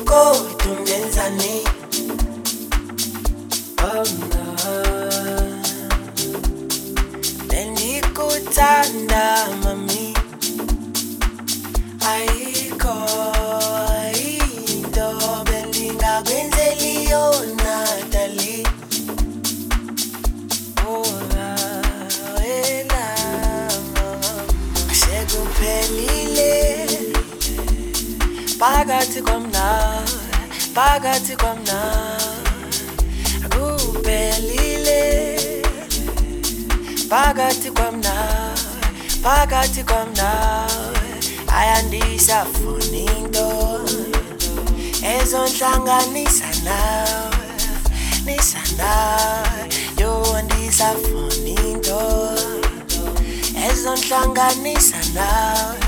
kodwa ungenzani? Oh no, bengikuthanda mami, ayikho into bengingakwenzeli yona dali. Sekuphelile phakathi kwamna kuphelile phakathi kwamna ayandisafuna into ezonhlanganisa nawe yo andisafuna into ezonhlanganisa nawe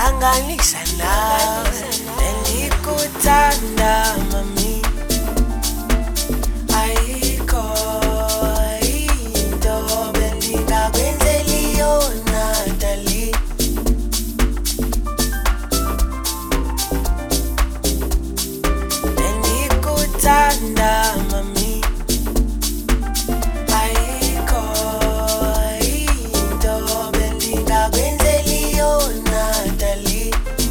bengikuthanda mami, ayikho into bengingakwenzeli yona dali. Bengikuthanda mami, ayikho into bengingakwenzeli yona dali.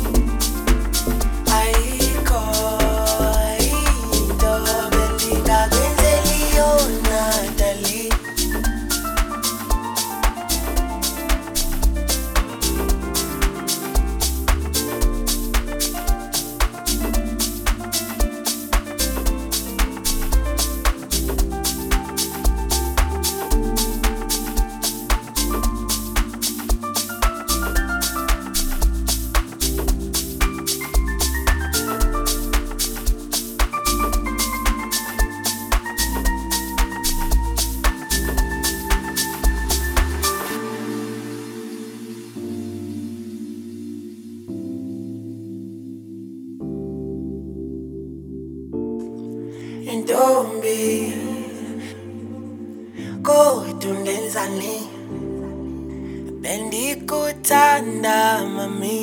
Ayikho into bengingakwenzeli yona dali. Intombi kodwa ungenzani? Bengikuthanda mami,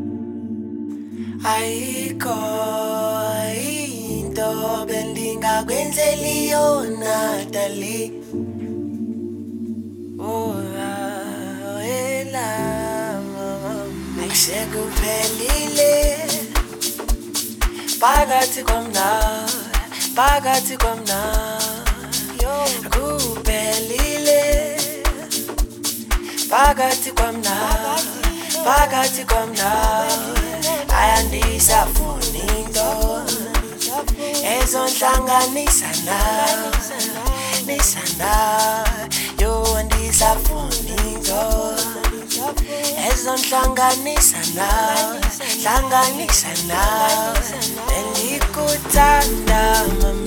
ayikho into bengingakwenzeli yona dali. Sekuphelile phakathi kwamna kuphelile phakathi kwamna ayandisafuna into ezonhlanganisa nawe yo andisafuna into ezonhlanganisa nawe bengikuthanda mami.